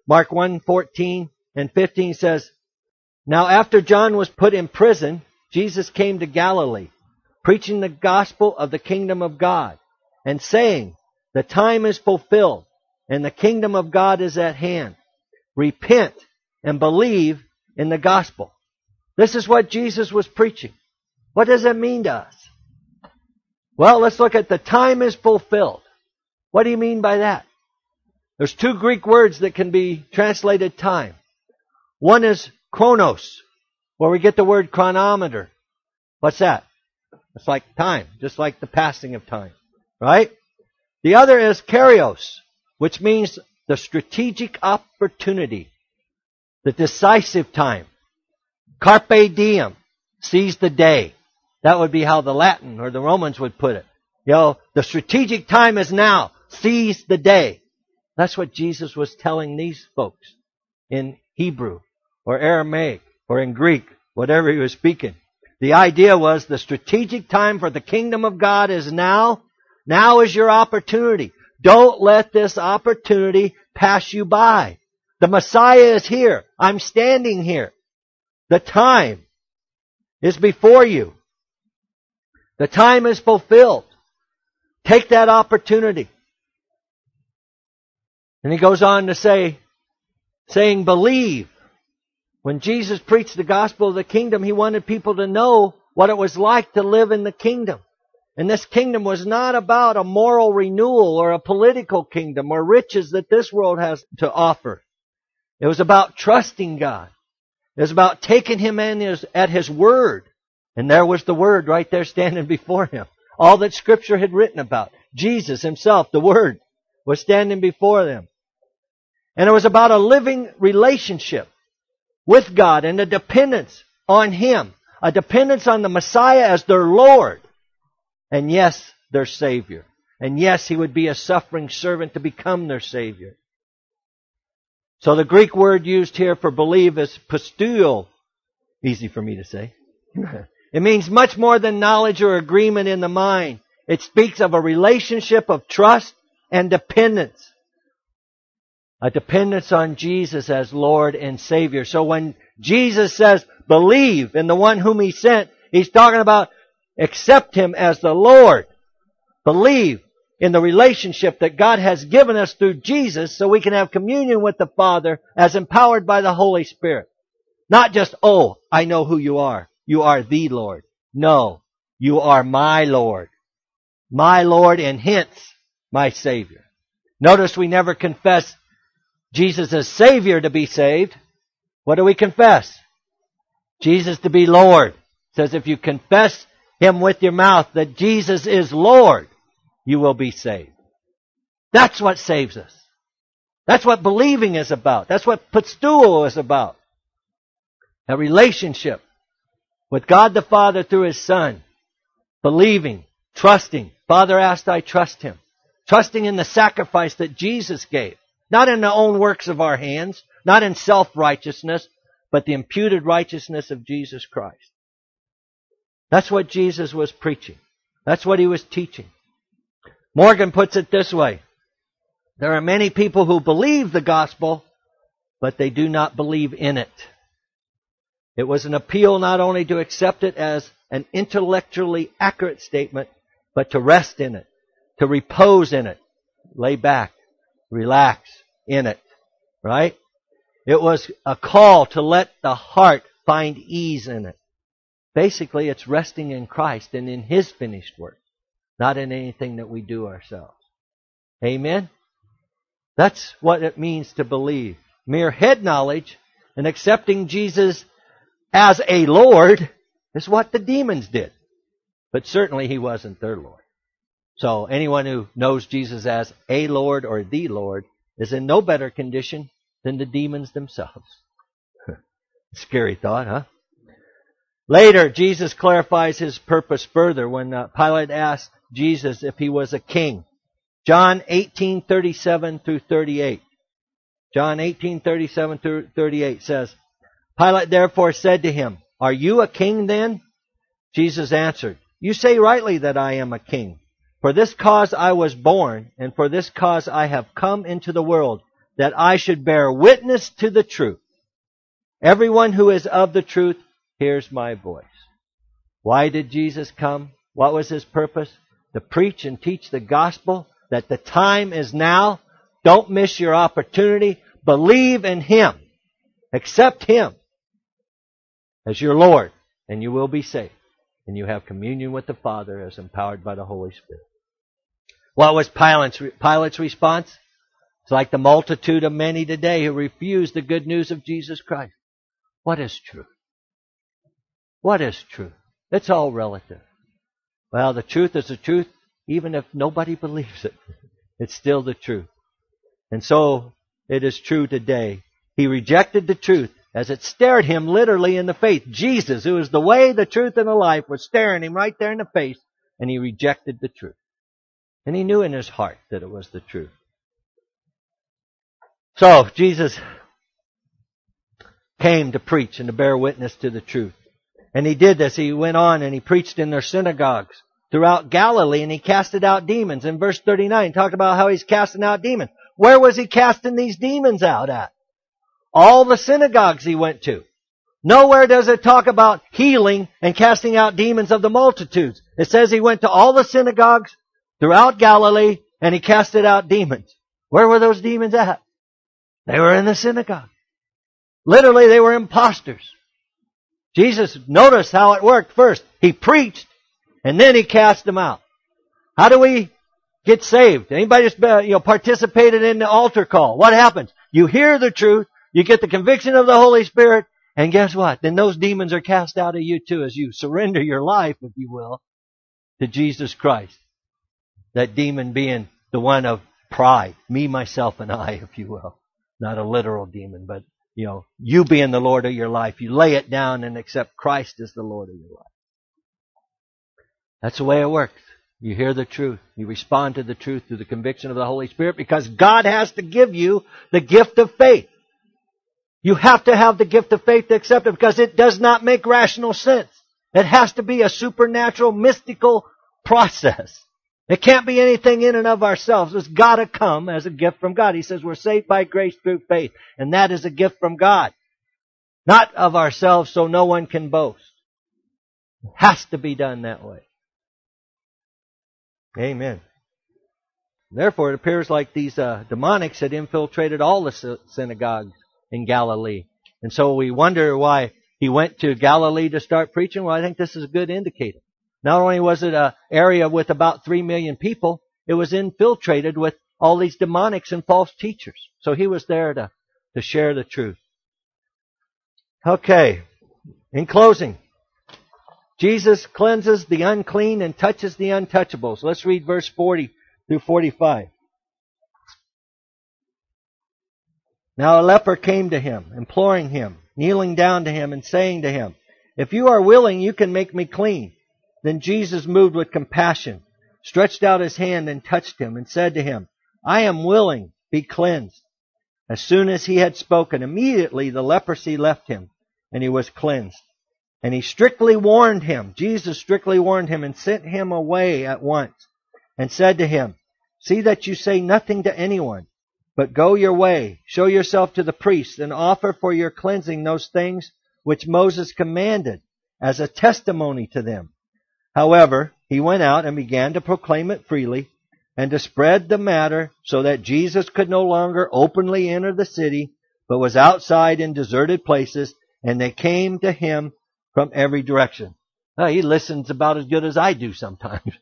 Mark 1:14 and 15 says, "Now after John was put in prison, Jesus came to Galilee, preaching the gospel of the kingdom of God, and saying, 'The time is fulfilled, and the kingdom of God is at hand. Repent and believe in the gospel.'" This is what Jesus was preaching. What does that mean to us? Well, let's look at the time is fulfilled. What do you mean by that? There's two Greek words that can be translated time. One is chronos, where we get the word chronometer. What's that? It's like time, just like the passing of time, right? The other is kairos, which means the strategic opportunity, the decisive time. Carpe diem, seize the day. That would be how the Latin or the Romans would put it. The strategic time is now. Seize the day. That's what Jesus was telling these folks in Hebrew or Aramaic or in Greek, whatever he was speaking. The idea was the strategic time for the kingdom of God is now. Now is your opportunity. Don't let this opportunity pass you by. The Messiah is here. I'm standing here. The time is before you. The time is fulfilled. Take that opportunity. And he goes on to saying, believe. When Jesus preached the gospel of the kingdom, he wanted people to know what it was like to live in the kingdom. And this kingdom was not about a moral renewal or a political kingdom or riches that this world has to offer. It was about trusting God. It was about taking Him at His word. And there was the Word right there standing before him. All that Scripture had written about. Jesus Himself, the Word, was standing before them. And it was about a living relationship with God and a dependence on Him. A dependence on the Messiah as their Lord. And yes, their Savior. And yes, He would be a suffering servant to become their Savior. So the Greek word used here for believe is pisteuo. Easy for me to say. It means much more than knowledge or agreement in the mind. It speaks of a relationship of trust and dependence. A dependence on Jesus as Lord and Savior. So when Jesus says, believe in the one whom He sent, He's talking about accept Him as the Lord. Believe in the relationship that God has given us through Jesus so we can have communion with the Father as empowered by the Holy Spirit. Not just, oh, I know who you are. You are the Lord. No, you are my Lord. My Lord and hence my Savior. Notice we never confess Jesus as Savior to be saved. What do we confess? Jesus to be Lord. It says if you confess Him with your mouth that Jesus is Lord, you will be saved. That's what saves us. That's what believing is about. That's what pisteuo is about. A relationship with God the Father through His Son. Believing, trusting. Father asked, I trust Him. Trusting in the sacrifice that Jesus gave. Not in the own works of our hands. Not in self-righteousness. But the imputed righteousness of Jesus Christ. That's what Jesus was preaching. That's what He was teaching. Morgan puts it this way. There are many people who believe the gospel, but they do not believe in it. It was an appeal not only to accept it as an intellectually accurate statement, but to rest in it, to repose in it, lay back, relax in it, right? It was a call to let the heart find ease in it. Basically, it's resting in Christ and in His finished work, not in anything that we do ourselves. Amen? That's what it means to believe. Mere head knowledge and accepting Jesus as a Lord is what the demons did. But certainly He wasn't their Lord. So anyone who knows Jesus as a Lord or the Lord is in no better condition than the demons themselves. Scary thought, huh? Later, Jesus clarifies His purpose further when Pilate asked Jesus if He was a king. John 18:37 through 38. John 18:37 through 38 says, Pilate therefore said to him, Are you a king then? Jesus answered, You say rightly that I am a king. For this cause I was born, and for this cause I have come into the world, that I should bear witness to the truth. Everyone who is of the truth hears my voice. Why did Jesus come? What was His purpose? To preach and teach the gospel, that the time is now. Don't miss your opportunity. Believe in Him. Accept Him as your Lord, and you will be saved. And you have communion with the Father as empowered by the Holy Spirit. What was Pilate's response? It's like the multitude of many today who refuse the good news of Jesus Christ. What is truth? What is truth? It's all relative. Well, the truth is the truth, even if nobody believes it. It's still the truth. And so it is true today. He rejected the truth as it stared him literally in the face. Jesus, who is the way, the truth, and the life, was staring him right there in the face, and he rejected the truth. And he knew in his heart that it was the truth. So, Jesus came to preach and to bear witness to the truth. And He did this. He went on and He preached in their synagogues throughout Galilee, and He casted out demons. In verse 39, talked about how He's casting out demons. Where was He casting these demons out at? All the synagogues He went to. Nowhere does it talk about healing and casting out demons of the multitudes. It says He went to all the synagogues throughout Galilee, and He casted out demons. Where were those demons at? They were in the synagogue. Literally, they were imposters. Jesus, notice how it worked first. He preached, and then He cast them out. How do we get saved? Anybody just participated in the altar call? What happens? You hear the truth, you get the conviction of the Holy Spirit, and guess what? Then those demons are cast out of you too as you surrender your life, if you will, to Jesus Christ. That demon being the one of pride. Me, myself, and I, if you will. Not a literal demon, but you being the Lord of your life. You lay it down and accept Christ as the Lord of your life. That's the way it works. You hear the truth. You respond to the truth through the conviction of the Holy Spirit, because God has to give you the gift of faith. You have to have the gift of faith to accept it, because it does not make rational sense. It has to be a supernatural, mystical process. It can't be anything in and of ourselves. It's got to come as a gift from God. He says we're saved by grace through faith, and that is a gift from God. Not of ourselves, so no one can boast. It has to be done that way. Amen. Therefore, it appears like these demonics had infiltrated all the synagogues in Galilee. And so we wonder why He went to Galilee to start preaching. Well, I think this is a good indicator. Not only was it an area with about 3 million people, it was infiltrated with all these demonics and false teachers. So He was there to share the truth. Okay, in closing, Jesus cleanses the unclean and touches the untouchables. Let's read verse 40 through 45. Now a leper came to Him, imploring Him, kneeling down to Him and saying to Him, "If you are willing, you can make me clean." Then Jesus, moved with compassion, stretched out His hand and touched him and said to him, "I am willing, be cleansed." As soon as He had spoken, immediately the leprosy left him, and he was cleansed. And Jesus strictly warned him and sent him away at once, and said to him, "See that you say nothing to anyone, but go your way, show yourself to the priests, and offer for your cleansing those things which Moses commanded as a testimony to them." However, he went out and began to proclaim it freely and to spread the matter, so that Jesus could no longer openly enter the city, but was outside in deserted places, and they came to Him from every direction. Oh, He listens about as good as I do sometimes.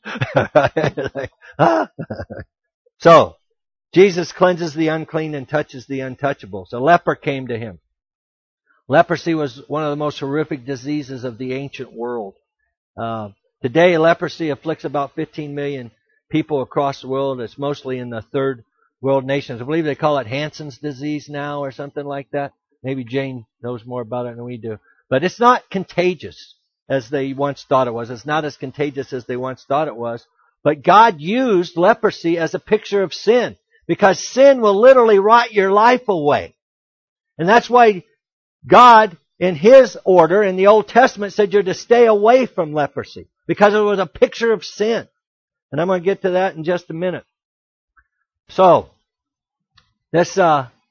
So, Jesus cleanses the unclean and touches the untouchables. A leper came to Him. Leprosy was one of the most horrific diseases of the ancient world. Today, leprosy afflicts about 15 million people across the world. It's mostly in the third world nations. I believe they call it Hansen's disease now or something like that. Maybe Jane knows more about it than we do. But it's not contagious as they once thought it was. It's not as contagious as they once thought it was. But God used leprosy as a picture of sin, because sin will literally rot your life away. And that's why God, in His order in the Old Testament, said you're to stay away from leprosy, because it was a picture of sin. And I'm going to get to that in just a minute. So, this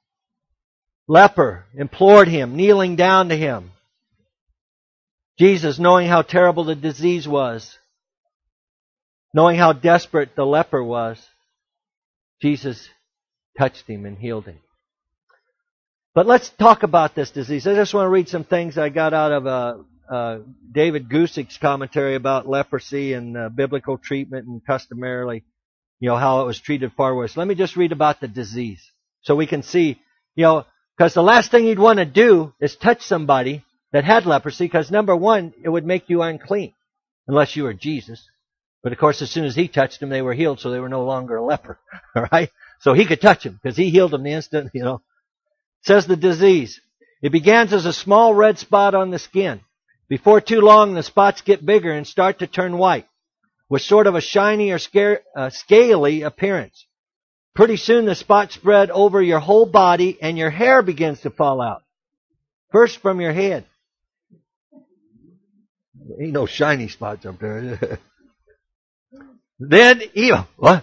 leper implored him, kneeling down to him. Jesus, knowing how terrible the disease was, knowing how desperate the leper was, Jesus touched him and healed him. But let's talk about this disease. I just want to read some things I got out of David Gusik's commentary about leprosy and biblical treatment and customarily, how it was treated far worse. Let me just read about the disease so we can see, because the last thing you'd want to do is touch somebody that had leprosy, because number one, it would make you unclean, unless you were Jesus. But of course, as soon as he touched them, they were healed, so they were no longer a leper. All right? So he could touch them, because he healed them the instant, Says the disease. It begins as a small red spot on the skin. Before too long, the spots get bigger and start to turn white, with sort of a shiny or scaly appearance. Pretty soon, the spots spread over your whole body, and your hair begins to fall out. First from your head. Ain't no shiny spots up there. Then, what?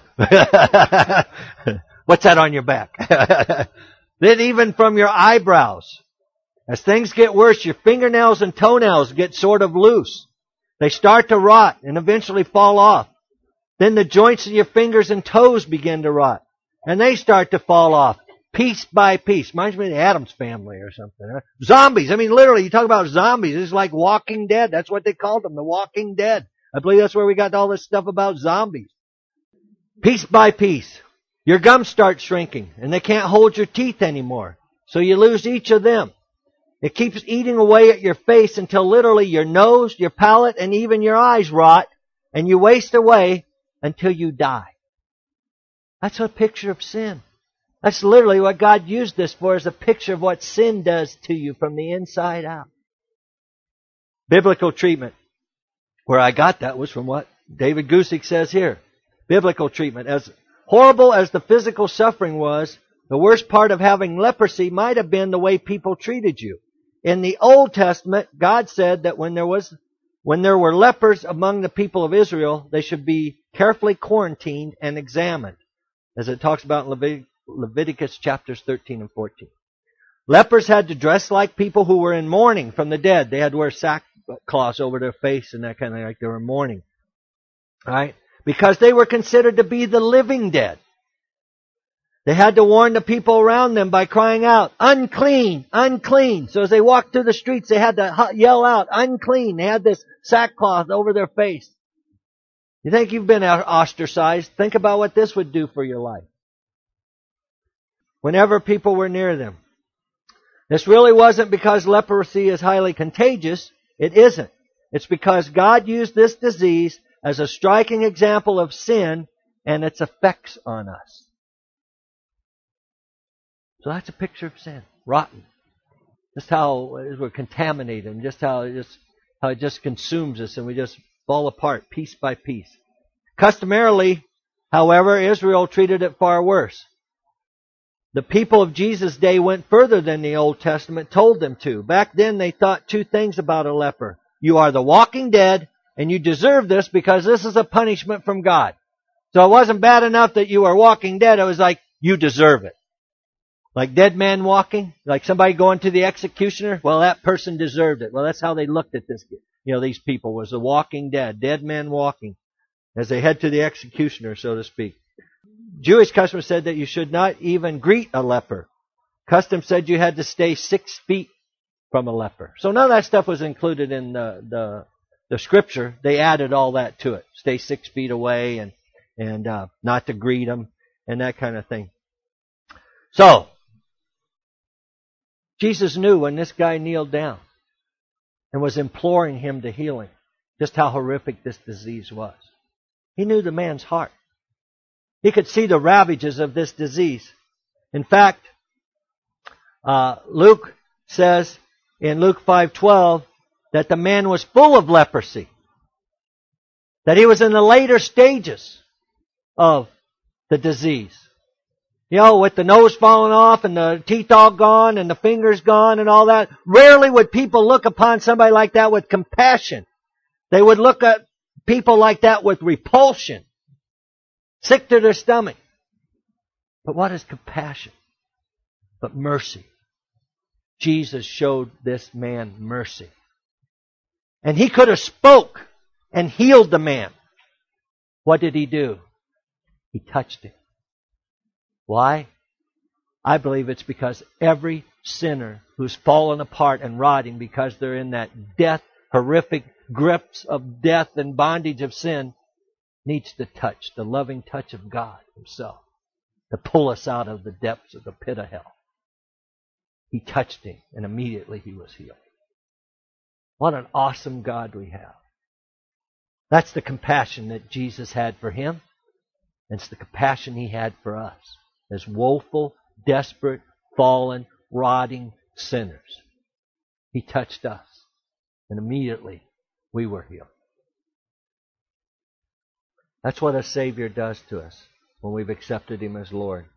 What's that on your back? Then even from your eyebrows. As things get worse, your fingernails and toenails get sort of loose. They start to rot and eventually fall off. Then the joints of your fingers and toes begin to rot. And they start to fall off, piece by piece. Reminds me of the Addams Family or something. Huh? Zombies. I mean, literally, you talk about zombies. It's like Walking Dead. That's what they called them, the Walking Dead. I believe that's where we got all this stuff about zombies. Piece by piece. Your gums start shrinking, and they can't hold your teeth anymore. So you lose each of them. It keeps eating away at your face until literally your nose, your palate, and even your eyes rot, and you waste away until you die. That's a picture of sin. That's literally what God used this for, as a picture of what sin does to you from the inside out. Biblical treatment. Where I got that was from what David Guzik says here. Biblical treatment. As horrible as the physical suffering was, the worst part of having leprosy might have been the way people treated you. In the Old Testament, God said that when there were lepers among the people of Israel, they should be carefully quarantined and examined, as it talks about in Leviticus chapters 13 and 14. Lepers had to dress like people who were in mourning from the dead. They had to wear sackcloths over their face and that kind of thing, like they were mourning. Right? Because they were considered to be the living dead. They had to warn the people around them by crying out, "Unclean, unclean." So as they walked through the streets, they had to yell out, "Unclean." They had this sackcloth over their face. You think you've been ostracized? Think about what this would do for your life. Whenever people were near them. This really wasn't because leprosy is highly contagious. It isn't. It's because God used this disease as a striking example of sin and its effects on us. So that's a picture of sin. Rotten. Just how we're contaminated and just how it just consumes us and we just fall apart piece by piece. Customarily, however, Israel treated it far worse. The people of Jesus' day went further than the Old Testament told them to. Back then they thought two things about a leper. You are the walking dead, and you deserve this because this is a punishment from God. So it wasn't bad enough that you are walking dead. It was like, you deserve it. Like dead man walking, like somebody going to the executioner. Well, that person deserved it. Well, that's how they looked at this. These people was the walking dead men walking as they head to the executioner, so to speak. Jewish custom said that you should not even greet a leper. Custom said you had to stay 6 feet from a leper. So none of that stuff was included in the scripture. They added all that to it. Stay 6 feet away and not to greet them and that kind of thing. So, Jesus knew when this guy kneeled down and was imploring him to heal him, just how horrific this disease was. He knew the man's heart. He could see the ravages of this disease. In fact, Luke says in Luke 5:12 that the man was full of leprosy. That he was in the later stages of the disease. With the nose falling off and the teeth all gone and the fingers gone and all that. Rarely would people look upon somebody like that with compassion. They would look at people like that with repulsion. Sick to their stomach. But what is compassion? But mercy. Jesus showed this man mercy. And he could have spoke and healed the man. What did he do? He touched him. Why? I believe it's because every sinner who's fallen apart and rotting because they're in that horrific grips of death and bondage of sin needs the touch, the loving touch of God Himself to pull us out of the depths of the pit of hell. He touched him and immediately he was healed. What an awesome God we have. That's the compassion that Jesus had for him. And it's the compassion He had for us as woeful, desperate, fallen, rotting sinners. He touched us and immediately we were healed. That's what a Savior does to us when we've accepted Him as Lord.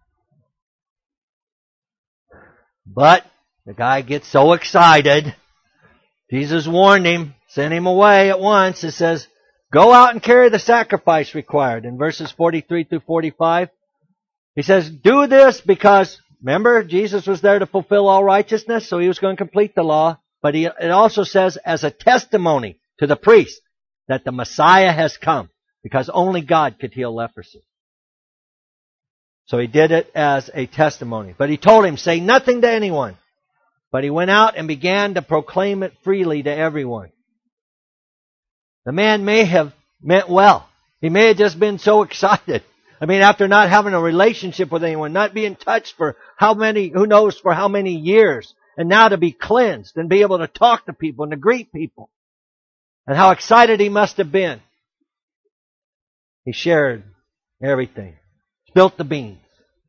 But the guy gets so excited. Jesus warned him, sent him away at once. It says, go out and carry the sacrifice required. In verses 43 through 45, He says, do this because, remember, Jesus was there to fulfill all righteousness, so He was going to complete the law. But it also says, as a testimony to the priest, that the Messiah has come, because only God could heal leprosy. So He did it as a testimony. But He told him, say nothing to anyone. But he went out and began to proclaim it freely to everyone. The man may have meant well. He may have just been so excited. I mean, after not having a relationship with anyone, not being touched for who knows for how many years, and now to be cleansed and be able to talk to people and to greet people. And how excited he must have been. He shared everything. Spilt the beans.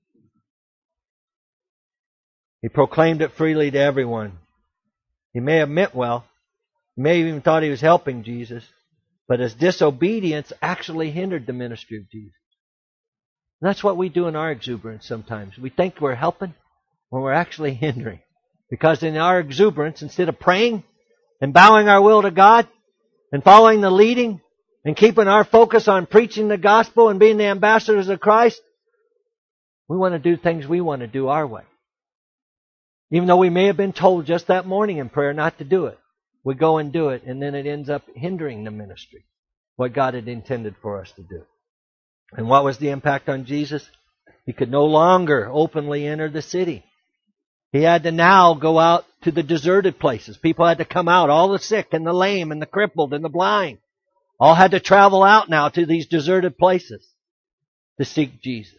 He proclaimed it freely to everyone. He may have meant well. He may have even thought he was helping Jesus. But his disobedience actually hindered the ministry of Jesus. And that's what we do in our exuberance sometimes. We think we're helping when we're actually hindering. Because in our exuberance, instead of praying and bowing our will to God and following the leading and keeping our focus on preaching the gospel and being the ambassadors of Christ, we want to do things we want to do our way. Even though we may have been told just that morning in prayer not to do it. We go and do it, and then it ends up hindering the ministry, what God had intended for us to do. And what was the impact on Jesus? He could no longer openly enter the city. He had to now go out to the deserted places. People had to come out, all the sick and the lame and the crippled and the blind. All had to travel out now to these deserted places to seek Jesus.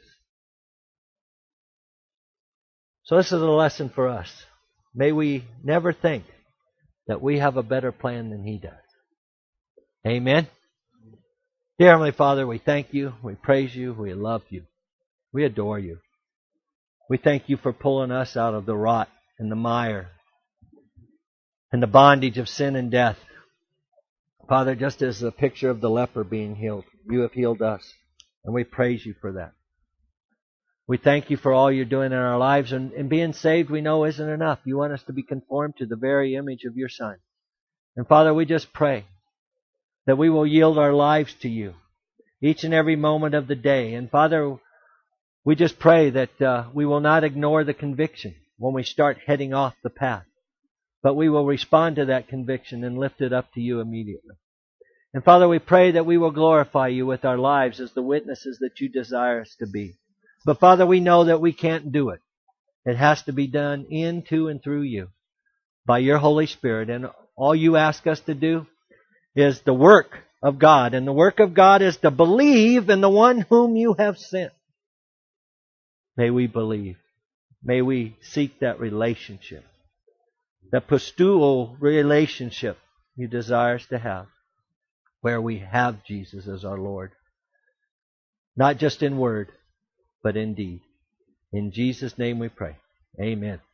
So this is a lesson for us. May we never think that we have a better plan than He does. Amen. Dear Heavenly Father, we thank You, we praise You, we love You, we adore You. We thank You for pulling us out of the rot and the mire and the bondage of sin and death. Father, just as a picture of the leper being healed, You have healed us, and we praise You for that. We thank You for all You're doing in our lives, and being saved we know isn't enough. You want us to be conformed to the very image of Your Son. And Father, we just pray that we will yield our lives to You each and every moment of the day. And Father, we just pray that we will not ignore the conviction when we start heading off the path, but we will respond to that conviction and lift it up to You immediately. And Father, we pray that we will glorify You with our lives as the witnesses that You desire us to be. But Father, we know that we can't do it. It has to be done in, to, and through You by Your Holy Spirit. And all You ask us to do is the work of God. And the work of God is to believe in the One whom You have sent. May we believe. May we seek that relationship. That pastoral relationship You desire us to have. Where we have Jesus as our Lord. Not just in word, but in deed. In Jesus' name we pray. Amen.